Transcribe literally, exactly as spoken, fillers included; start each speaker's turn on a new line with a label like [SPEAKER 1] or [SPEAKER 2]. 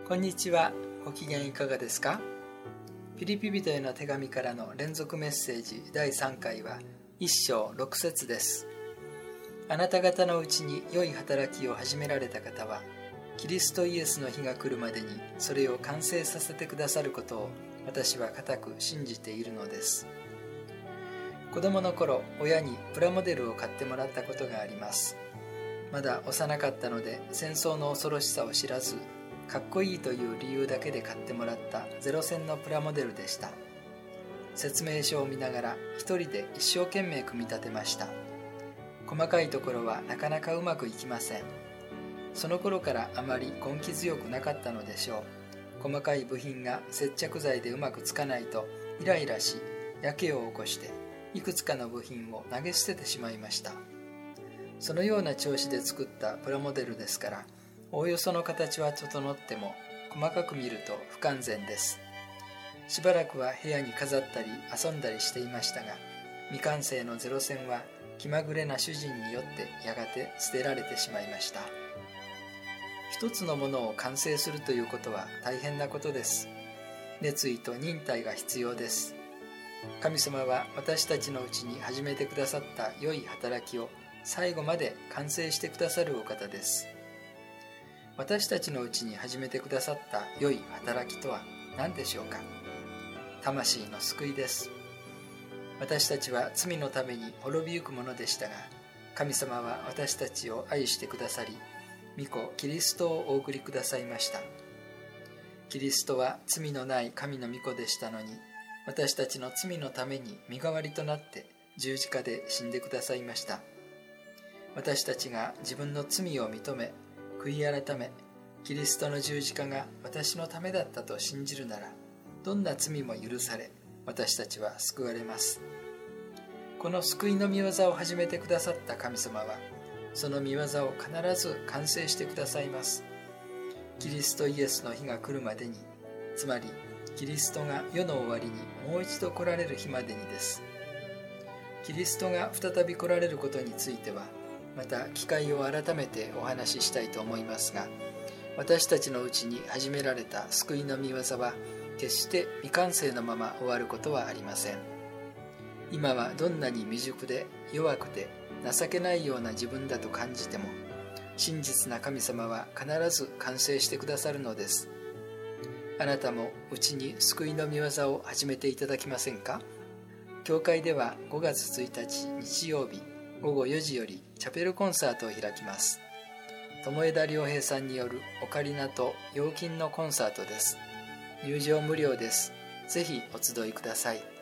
[SPEAKER 1] こんにちは。ご機嫌いかがですか？ピリピ人への手紙からの連続メッセージだいさんかいはいっ章ろく節です。あなた方のうちに良い働きを始められた方は、キリストイエスの日が来るまでにそれを完成させてくださることを私は固く信じているのです。子供の頃、親にプラモデルを買ってもらったことがあります。まだ幼かったので戦争の恐ろしさを知らず、かっこいいという理由だけで買ってもらったゼロ戦のプラモデルでした。説明書を見ながら一人で一生懸命組み立てました。細かいところはなかなかうまくいきません。その頃からあまり根気強くなかったのでしょう。細かい部品が接着剤でうまくつかないとイライラし、やけを起こしていくつかの部品を投げ捨ててしまいました。そのような調子で作ったプラモデルですから、おおよその形は整っても細かく見ると不完全です。しばらくは部屋に飾ったり遊んだりしていましたが、未完成のゼロ戦は気まぐれな主人によってやがて捨てられてしまいました。一つのものを完成するということは大変なことです。熱意と忍耐が必要です。神様は私たちのうちに始めてくださった良い働きを最後まで完成してくださるお方です。私たちのうちに始めてくださった良い働きとは何でしょうか？魂の救いです。私たちは罪のために滅びゆくものでしたが、神様は私たちを愛してくださり、御子キリストをお送りくださいました。キリストは罪のない神の御子でしたのに、私たちの罪のために身代わりとなって十字架で死んでくださいました。私たちが自分の罪を認め、悔い改め、キリストの十字架が私のためだったと信じるなら、どんな罪も許され、私たちは救われます。この救いの御業を始めてくださった神様は、その御業を必ず完成してくださいます。キリストイエスの日が来るまでに、つまりキリストが世の終わりにもう一度来られる日までにです。キリストが再び来られることについては、また機会を改めてお話ししたいと思いますが、私たちのうちに始められた救いの御業は決して未完成のまま終わることはありません。今はどんなに未熟で弱くて情けないような自分だと感じても、真実な神様は必ず完成してくださるのです。あなたもうちに救いの御業を始めていただきませんか？教会ではごがつついたち日曜日ごごよじよりチャペルコンサートを開きます。友枝良平さんによるオカリナと陽金のコンサートです。入場無料です。ぜひお集いください。